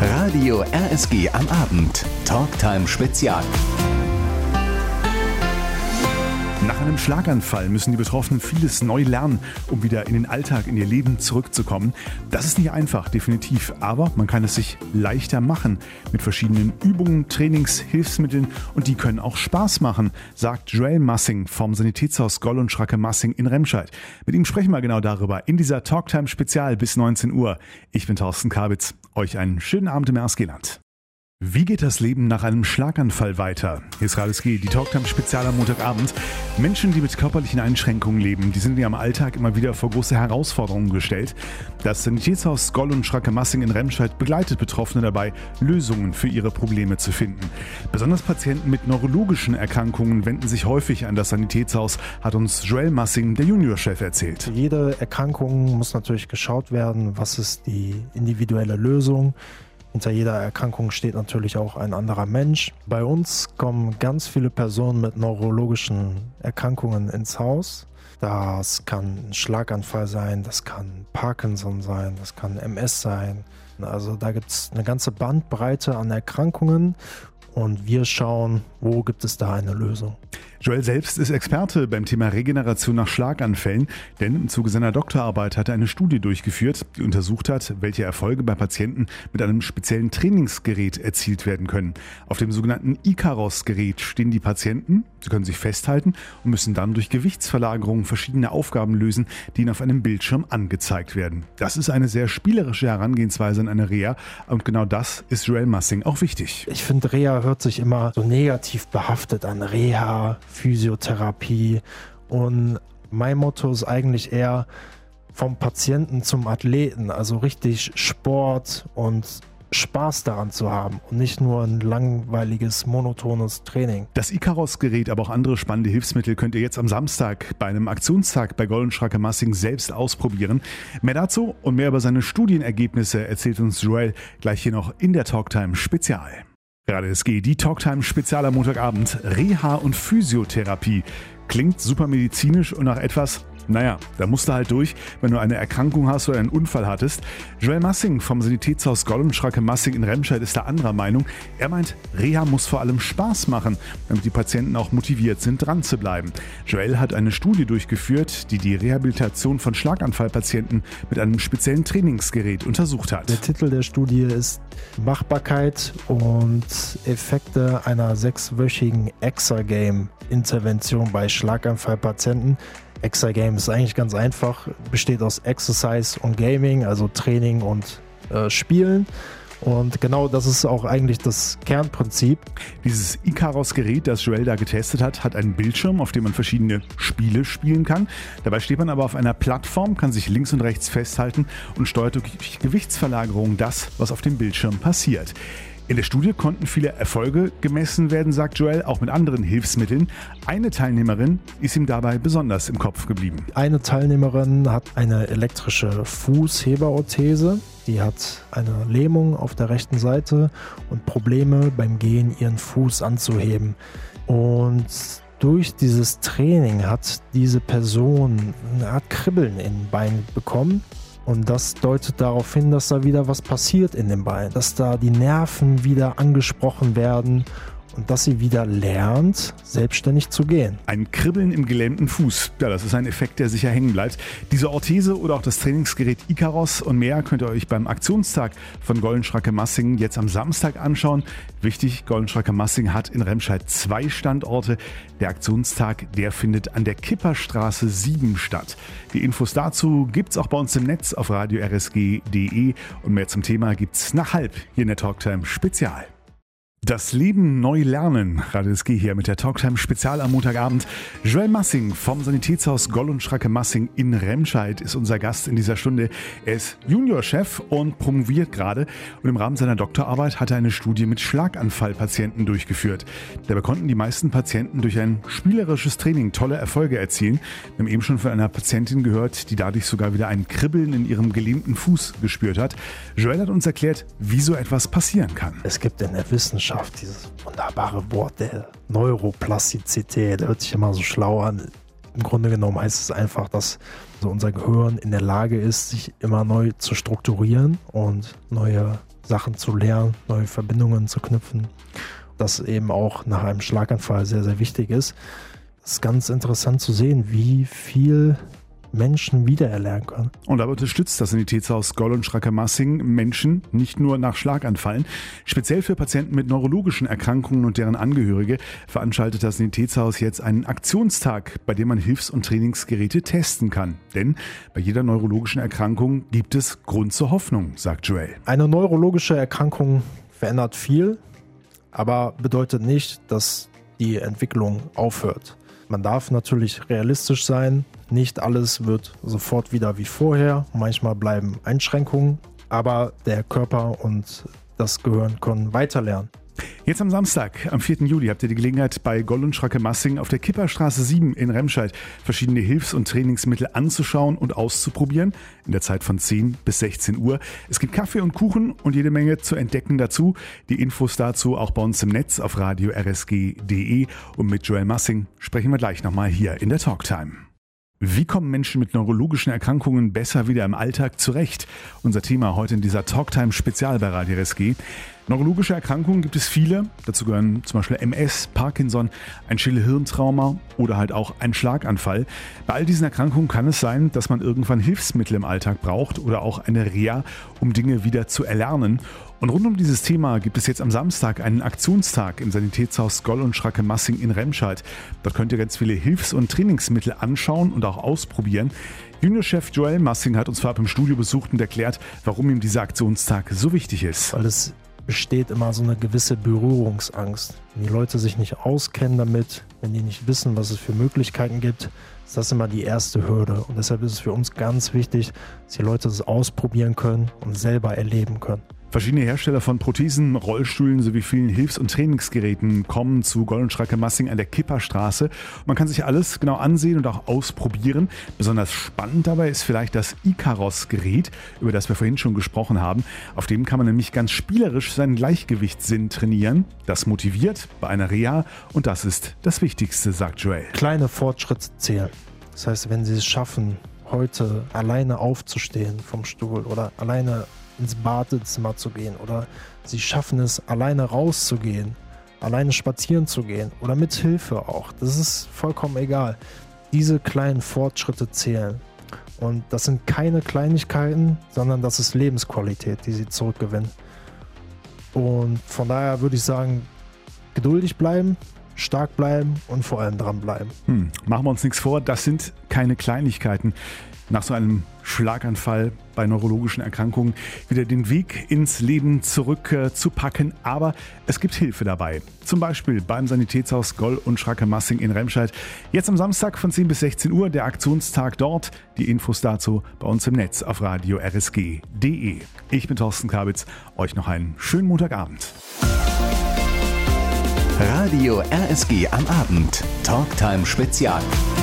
Radio RSG am Abend. Talktime Spezial. Nach einem Schlaganfall müssen die Betroffenen vieles neu lernen, um wieder in den Alltag, in ihr Leben zurückzukommen. Das ist nicht einfach, definitiv, aber man kann es sich leichter machen mit verschiedenen Übungen, Trainings, Hilfsmitteln und die können auch Spaß machen, sagt Joel Massing vom Sanitätshaus Goll und Schracke-Massing in Remscheid. Mit ihm sprechen wir genau darüber in dieser Talktime Spezial bis 19 Uhr. Ich bin Thorsten Kabitz. Euch einen schönen Abend im RSG-Land. Wie geht das Leben nach einem Schlaganfall weiter? Hier ist RSG, die Talktime Spezial am Montagabend. Menschen, die mit körperlichen Einschränkungen leben, die sind in ihrem Alltag immer wieder vor große Herausforderungen gestellt. Das Sanitätshaus Goll und Schracke-Massing in Remscheid begleitet Betroffene dabei, Lösungen für ihre Probleme zu finden. Besonders Patienten mit neurologischen Erkrankungen wenden sich häufig an das Sanitätshaus, hat uns Joel Massing, der Juniorchef, erzählt. Für jede Erkrankung muss natürlich geschaut werden, was ist die individuelle Lösung. Hinter jeder Erkrankung steht natürlich auch ein anderer Mensch. Bei uns kommen ganz viele Personen mit neurologischen Erkrankungen ins Haus. Das kann ein Schlaganfall sein, das kann Parkinson sein, das kann MS sein. Also da gibt es eine ganze Bandbreite an Erkrankungen und wir schauen, wo gibt es da eine Lösung. Joel selbst ist Experte beim Thema Regeneration nach Schlaganfällen, denn im Zuge seiner Doktorarbeit hat er eine Studie durchgeführt, die untersucht hat, welche Erfolge bei Patienten mit einem speziellen Trainingsgerät erzielt werden können. Auf dem sogenannten Ikaros-Gerät stehen die Patienten, sie können sich festhalten und müssen dann durch Gewichtsverlagerung verschiedene Aufgaben lösen, die ihnen auf einem Bildschirm angezeigt werden. Das ist eine sehr spielerische Herangehensweise an eine Reha und genau das ist Joel Massing auch wichtig. Ich finde, Reha hört sich immer so negativ behaftet an. Reha, Physiotherapie, und mein Motto ist eigentlich eher vom Patienten zum Athleten, also richtig Sport und Spaß daran zu haben und nicht nur ein langweiliges, monotones Training. Das Ikaros-Gerät, aber auch andere spannende Hilfsmittel könnt ihr jetzt am Samstag bei einem Aktionstag bei Goll und Schracke-Massing selbst ausprobieren. Mehr dazu und mehr über seine Studienergebnisse erzählt uns Joel gleich hier noch in der Talktime Spezial. Gerade es geht, die Talktime Spezial am Montagabend. Reha und Physiotherapie. Klingt super medizinisch und nach etwas, da musst du halt durch, wenn du eine Erkrankung hast oder einen Unfall hattest. Joel Massing vom Sanitätshaus Goll und Schracke-Massing in Remscheid ist da anderer Meinung. Er meint, Reha muss vor allem Spaß machen, damit die Patienten auch motiviert sind, dran zu bleiben. Joel hat eine Studie durchgeführt, die die Rehabilitation von Schlaganfallpatienten mit einem speziellen Trainingsgerät untersucht hat. Der Titel der Studie ist Machbarkeit und Effekte einer 6-wöchigen Exergame-Intervention bei Schlaganfallpatienten. Exergame ist eigentlich ganz einfach, besteht aus Exercise und Gaming, also Training und Spielen. Und genau das ist auch eigentlich das Kernprinzip. Dieses Ikaros-Gerät, das Joel da getestet hat, hat einen Bildschirm, auf dem man verschiedene Spiele spielen kann. Dabei steht man aber auf einer Plattform, kann sich links und rechts festhalten und steuert durch Gewichtsverlagerung das, was auf dem Bildschirm passiert. In der Studie konnten viele Erfolge gemessen werden, sagt Joel, auch mit anderen Hilfsmitteln. Eine Teilnehmerin ist ihm dabei besonders im Kopf geblieben. Eine Teilnehmerin hat eine elektrische Fußheberorthese. Die hat eine Lähmung auf der rechten Seite und Probleme beim Gehen, ihren Fuß anzuheben. Und durch dieses Training hat diese Person eine Art Kribbeln in den Beinen bekommen. Und das deutet darauf hin, dass da wieder was passiert in den Beinen, dass da die Nerven wieder angesprochen werden und dass sie wieder lernt, selbstständig zu gehen. Ein Kribbeln im gelähmten Fuß, das ist ein Effekt, der sicher hängen bleibt. Diese Orthese oder auch das Trainingsgerät Ikaros und mehr könnt ihr euch beim Aktionstag von Goll und Schracke-Massing jetzt am Samstag anschauen. Wichtig, Goll und Schracke-Massing hat in Remscheid 2 Standorte. Der Aktionstag, der findet an der Kipperstraße 7 statt. Die Infos dazu gibt's auch bei uns im Netz auf radio-rsg.de und mehr zum Thema gibt's nach halb hier in der Talktime Spezial. Das Leben neu lernen. Radio RSG hier mit der Talktime Spezial am Montagabend. Joel Massing vom Sanitätshaus Goll und Schracke-Massing in Remscheid ist unser Gast in dieser Stunde. Er ist Juniorchef und promoviert gerade. Und im Rahmen seiner Doktorarbeit hat er eine Studie mit Schlaganfallpatienten durchgeführt. Dabei konnten die meisten Patienten durch ein spielerisches Training tolle Erfolge erzielen. Wir haben eben schon von einer Patientin gehört, die dadurch sogar wieder ein Kribbeln in ihrem gelähmten Fuß gespürt hat. Joel hat uns erklärt, wie so etwas passieren kann. Es gibt in der Wissenschaft dieses wunderbare Wort der Neuroplastizität, hört sich immer so schlau an. Im Grunde genommen heißt es einfach, dass unser Gehirn in der Lage ist, sich immer neu zu strukturieren und neue Sachen zu lernen, neue Verbindungen zu knüpfen. Das eben auch nach einem Schlaganfall sehr, sehr wichtig ist. Es ist ganz interessant zu sehen, wie viel Menschen wiedererlernen können. Und dabei unterstützt das Sanitätshaus Goll und Schrake-Massing Menschen nicht nur nach Schlaganfällen. Speziell für Patienten mit neurologischen Erkrankungen und deren Angehörige veranstaltet das Sanitätshaus jetzt einen Aktionstag, bei dem man Hilfs- und Trainingsgeräte testen kann. Denn bei jeder neurologischen Erkrankung gibt es Grund zur Hoffnung, sagt Joel. Eine neurologische Erkrankung verändert viel, aber bedeutet nicht, dass die Entwicklung aufhört. Man darf natürlich realistisch sein. Nicht alles wird sofort wieder wie vorher. Manchmal bleiben Einschränkungen, aber der Körper und das Gehirn können weiterlernen. Jetzt am Samstag, am 4. Juli, habt ihr die Gelegenheit, bei Goll und Schrake-Massing auf der Kipperstraße 7 in Remscheid verschiedene Hilfs- und Trainingsmittel anzuschauen und auszuprobieren, in der Zeit von 10 bis 16 Uhr. Es gibt Kaffee und Kuchen und jede Menge zu entdecken dazu. Die Infos dazu auch bei uns im Netz auf radio-rsg.de. Und mit Joel Massing sprechen wir gleich nochmal hier in der Talktime. Wie kommen Menschen mit neurologischen Erkrankungen besser wieder im Alltag zurecht? Unser Thema heute in dieser Talktime-Spezial bei Radio RSG. Neurologische Erkrankungen gibt es viele. Dazu gehören zum Beispiel MS, Parkinson, ein Schädel-Hirntrauma oder halt auch ein Schlaganfall. Bei all diesen Erkrankungen kann es sein, dass man irgendwann Hilfsmittel im Alltag braucht oder auch eine Reha, um Dinge wieder zu erlernen. Und rund um dieses Thema gibt es jetzt am Samstag einen Aktionstag im Sanitätshaus Goll und Schrake-Massing in Remscheid. Dort könnt ihr ganz viele Hilfs- und Trainingsmittel anschauen und auch ausprobieren. Juniorchef Joel Massing hat uns vorab im Studio besucht und erklärt, warum ihm dieser Aktionstag so wichtig ist. Weil es besteht immer so eine gewisse Berührungsangst. Wenn die Leute sich nicht auskennen damit, wenn die nicht wissen, was es für Möglichkeiten gibt, ist das immer die erste Hürde. Und deshalb ist es für uns ganz wichtig, dass die Leute das ausprobieren können und selber erleben können. Verschiedene Hersteller von Prothesen, Rollstühlen sowie vielen Hilfs- und Trainingsgeräten kommen zu Goll und Schrake-Massing an der Kipperstraße. Man kann sich alles genau ansehen und auch ausprobieren. Besonders spannend dabei ist vielleicht das Icaros-Gerät, über das wir vorhin schon gesprochen haben. Auf dem kann man nämlich ganz spielerisch seinen Gleichgewichtssinn trainieren. Das motiviert bei einer Reha und das ist das Wichtigste, sagt Joel. Kleine Fortschritte zählen. Das heißt, wenn Sie es schaffen, heute alleine aufzustehen vom Stuhl oder alleine ins Badezimmer zu gehen oder sie schaffen es, alleine rauszugehen, alleine spazieren zu gehen oder mit Hilfe auch. Das ist vollkommen egal. Diese kleinen Fortschritte zählen. Und das sind keine Kleinigkeiten, sondern das ist Lebensqualität, die sie zurückgewinnen. Und von daher würde ich sagen, geduldig bleiben, stark bleiben und vor allem dranbleiben. Machen wir uns nichts vor, das sind keine Kleinigkeiten. Nach so einem Schlaganfall bei neurologischen Erkrankungen wieder den Weg ins Leben zurück zu packen. Aber es gibt Hilfe dabei. Zum Beispiel beim Sanitätshaus Goll und Schrake-Massing in Remscheid. Jetzt am Samstag von 10 bis 16 Uhr der Aktionstag dort. Die Infos dazu bei uns im Netz auf radio-rsg.de. Ich bin Thorsten Kabitz. Euch noch einen schönen Montagabend. Radio RSG am Abend. Talktime Spezial.